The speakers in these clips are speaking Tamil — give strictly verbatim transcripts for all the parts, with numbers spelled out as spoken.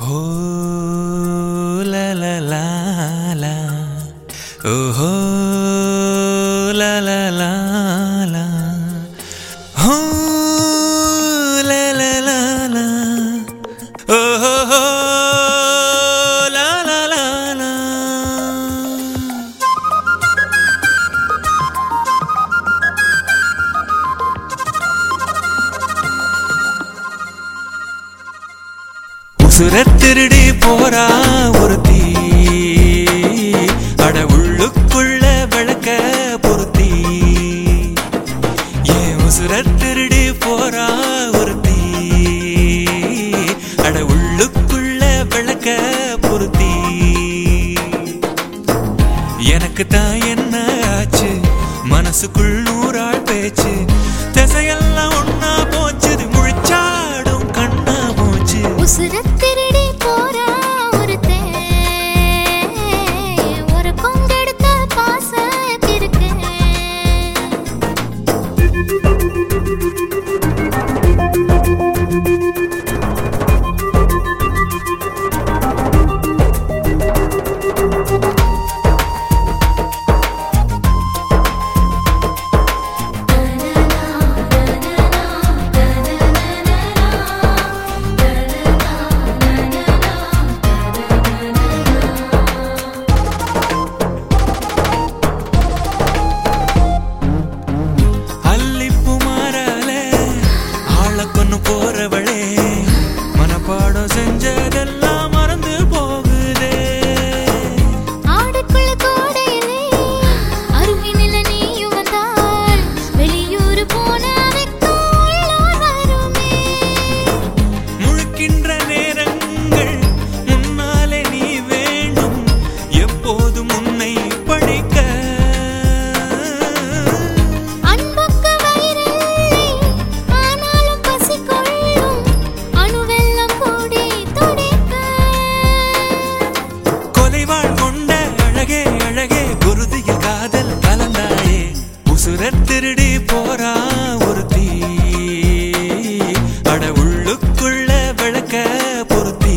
हो ला ला ला ला ओ हो ला ला ला ला हो ला ला ला ला ओ हो हो ला ला ला ला உசுரத்திருடி போரா ஒருத்தி அட உள்ளுக்குள்ள விளக்க பொருத்தி ஏன் உசுரத்திருடி போரா ஒருத்தி அட உள்ளுக்குள்ள விளக்க பொருத்தி எனக்கு தான் என்ன ஆச்சு மனசுக்குள் நூறாள் பேச்சு திசையெல்லாம் ஒன்னா போச்சுது முழிச்சாடும் கண்ணா போச்சு உசுரத்திருடி போரா ஒருத்தே ஒரு கொங்கெடுத்த பாச இருக்கு போறவளே மனப்பாடம் செஞ்சதெல்லாம் மறந்து போகுதே ஆடுக்குள்ள கோடையிலே அருகினில நீயும் வந்தால் வெளியூர் போன வருமே முழுக்கின்ற நேரங்கள் முன்னாலே நீ வேண்டும் எப்போதும் உன்னை படிக்க உசுரத்திருடி போரா ஒருத்தி அட உள்ளுக்குள்ள விளக்க பொருத்தி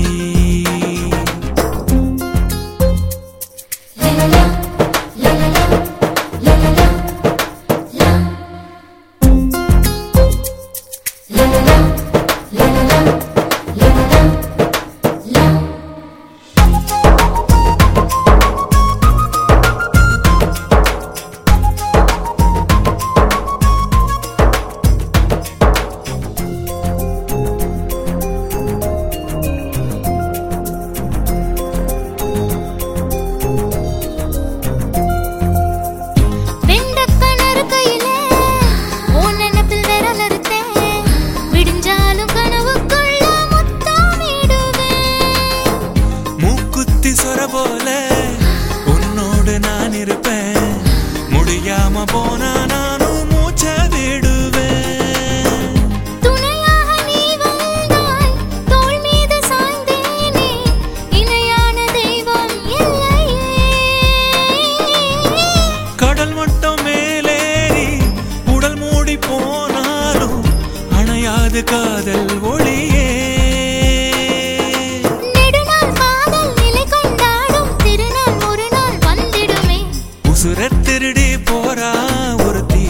போல உன்னோடு நான் இருப்பேன் முடியாம போனா நானும் மூச்ச விடுவேன் துணையாக நீ வந்தாய் தோள் மீது சாய்ந்தேனே இணையான தெய்வம் இல்லையே கடல் மட்டம் மேலேறி உடல் மூடி போனாலும் அணையாது காதல் ஒளியே உசுரத்திருடி போரா ஒருத்தி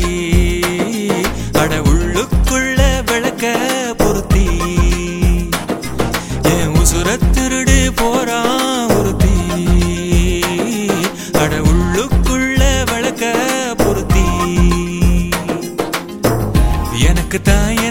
அட உள்ளுக்குள்ள விளக்க பொருத்தி ஏன் உசுரத்திருடி போரா ஒருத்தி அட உள்ளுக்குள்ள விளக்க பொருத்தி எனக்கு தான்